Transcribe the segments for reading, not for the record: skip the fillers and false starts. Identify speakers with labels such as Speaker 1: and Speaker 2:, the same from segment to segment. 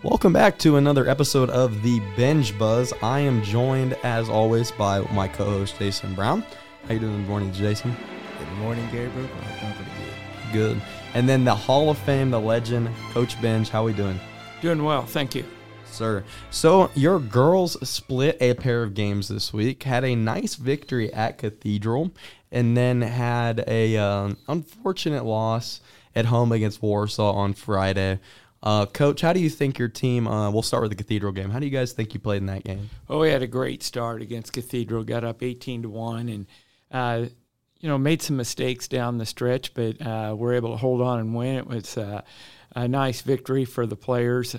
Speaker 1: Welcome back to another episode of the Binge Buzz. I am joined, as always, by my co-host, Jason Brown. How you doing this morning, Jason?
Speaker 2: Good morning, Gabriel. I'm doing pretty good.
Speaker 1: Good. And then the Hall of Fame, the legend, Coach Binge. How we doing?
Speaker 3: Doing well, thank you.
Speaker 1: Sir. So your girls split a pair of games this week, had a nice victory at Cathedral, and then had a unfortunate loss at home against Warsaw on Friday. Coach, how do you think your team, we'll start with the Cathedral game. How do you guys think you played in that game?
Speaker 3: Well, we had a great start against Cathedral, got up 18-1, and, made some mistakes down the stretch, but we're able to hold on and win. It was a nice victory for the players.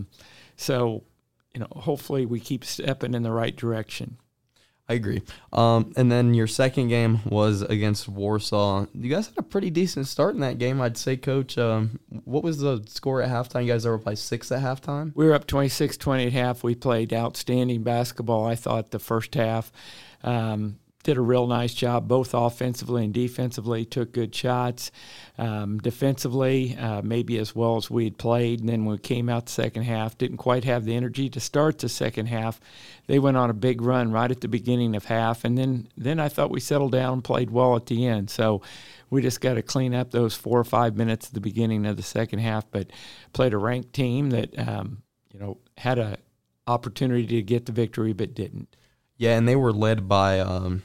Speaker 3: Hopefully we keep stepping in the right direction.
Speaker 1: I agree. And then your second game was against Warsaw. You guys had a pretty decent start in that game, I'd say, Coach. What was the score at halftime? You guys were up by 6 at halftime?
Speaker 3: We were up 26-20 at half. We played outstanding basketball, I thought, the first half. Did a real nice job, both offensively and defensively, took good shots. Defensively, maybe as well as we had played. And then when we came out the second half, didn't quite have the energy to start the second half. They went on a big run right at the beginning of half. And then I thought we settled down and played well at the end. So we just got to clean up those 4 or 5 minutes at the beginning of the second half. But played a ranked team that, had an opportunity to get the victory but didn't.
Speaker 1: Yeah, and they were led by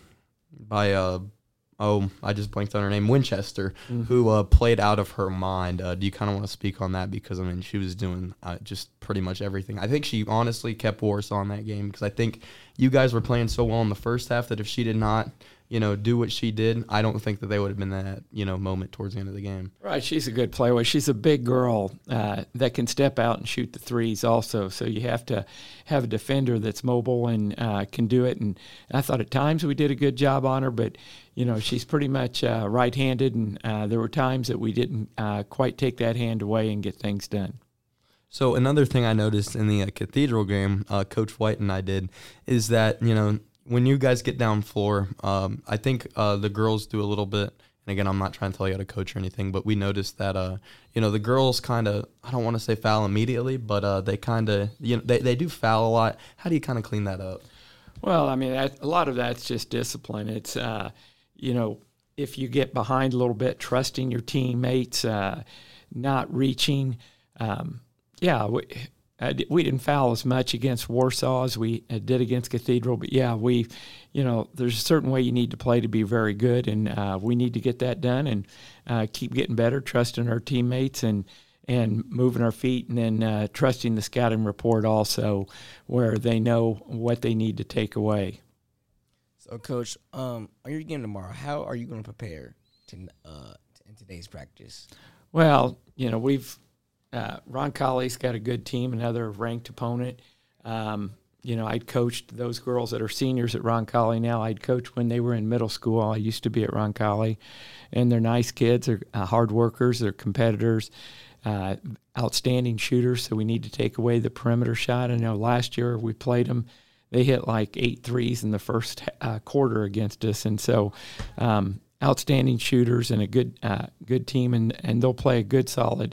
Speaker 1: I just blanked on her name, Winchester, who played out of her mind. Do you kind of want to speak on that? Because, she was doing just pretty much everything. I think she honestly kept Warsaw in that game because I think you guys were playing so well in the first half that if she did not, do what she did, I don't think that they would have been that, moment towards the end of the game.
Speaker 3: Right, she's a good player. She's a big girl that can step out and shoot the threes also. So you have to have a defender that's mobile and can do it. And I thought at times we did a good job on her, but, she's pretty much right-handed, and there were times that we didn't quite take that hand away and get things done.
Speaker 1: So another thing I noticed in the Cathedral game, Coach White and I did, is that, when you guys get down floor, I think the girls do a little bit, and again, I'm not trying to tell you how to coach or anything, but we noticed that, the girls kind of, I don't want to say foul immediately, but they kind of, they do foul a lot. How do you kind of clean that up?
Speaker 3: Well, a lot of that's just discipline. It's, if you get behind a little bit, trusting your teammates, not reaching, we didn't foul as much against Warsaw as we did against Cathedral, but there's a certain way you need to play to be very good, and we need to get that done and keep getting better, trusting our teammates and moving our feet, and then trusting the scouting report also, where they know what they need to take away.
Speaker 2: So, Coach, on your game tomorrow, how are you going to prepare in today's practice?
Speaker 3: Well, we've Roncalli's got a good team, another ranked opponent. I'd coached those girls that are seniors at Roncalli now. I'd coached when they were in middle school. I used to be at Roncalli, and they're nice kids. They're hard workers. They're competitors, outstanding shooters, so we need to take away the perimeter shot. I know last year we played them. They hit like 8 threes in the first quarter against us, and so outstanding shooters and a good team, and they'll play a good, solid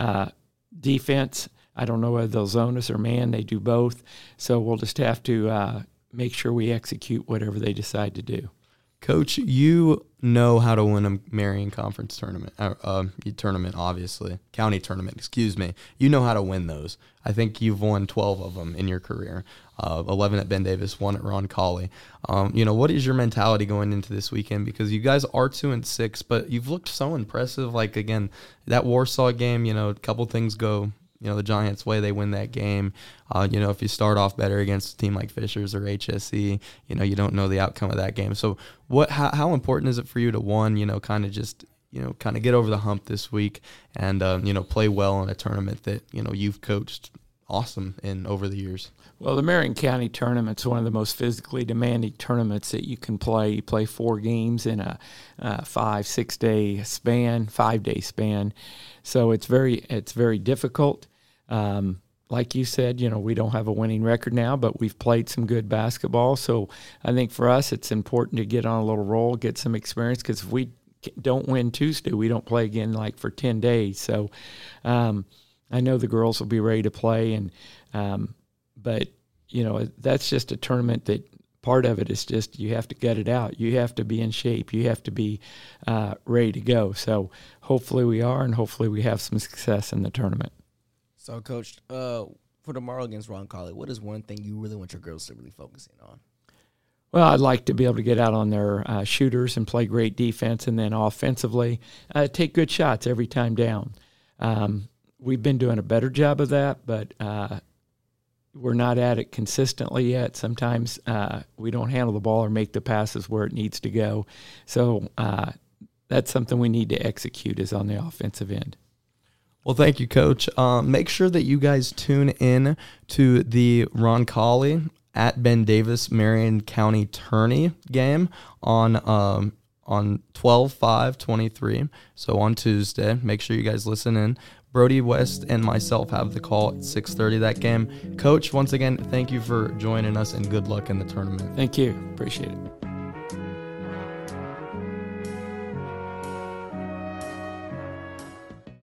Speaker 3: defense. I don't know whether they'll zone us or man. They do both. So we'll just have to make sure we execute whatever they decide to do.
Speaker 1: Coach, you know how to win a Marion Conference tournament, obviously. County tournament, excuse me. You know how to win those. I think you've won 12 of them in your career, 11 at Ben Davis, 1 at Roncalli. What is your mentality going into this weekend? Because you guys are 2-6, but you've looked so impressive. Like, again, that Warsaw game, a couple things go the Giants' way, they win that game. If you start off better against a team like Fishers or HSE, you don't know the outcome of that game. So how important is it for you to, kind of get over the hump this week and, play well in a tournament that, you've coached awesome in over the years?
Speaker 3: Well, the Marion County tournament's one of the most physically demanding tournaments that you can play. You play 4 games in a 5-6 day span, 5-day span. So it's very difficult. Like you said, we don't have a winning record now, but we've played some good basketball. So I think for us, it's important to get on a little roll, get some experience, because if we don't win Tuesday, we don't play again like for 10 days. So I know the girls will be ready to play, and but that's just a tournament that part of it is just you have to gut it out. You have to be in shape. You have to be ready to go. So hopefully we are, and hopefully we have some success in the tournament.
Speaker 2: So, Coach, for tomorrow against Roncalli, what is one thing you really want your girls to really focus in on?
Speaker 3: Well, I'd like to be able to get out on their shooters and play great defense, and then offensively take good shots every time down. We've been doing a better job of that, but we're not at it consistently yet. Sometimes we don't handle the ball or make the passes where it needs to go. So that's something we need to execute is on the offensive end.
Speaker 1: Well, thank you, Coach. Make sure that you guys tune in to the Roncalli at Ben Davis Marion County Tourney game on 12/5/23. So on Tuesday, make sure you guys listen in. Brody West and myself have the call at 6:30 that game. Coach, once again, thank you for joining us and good luck in the tournament.
Speaker 3: Thank you. Appreciate it.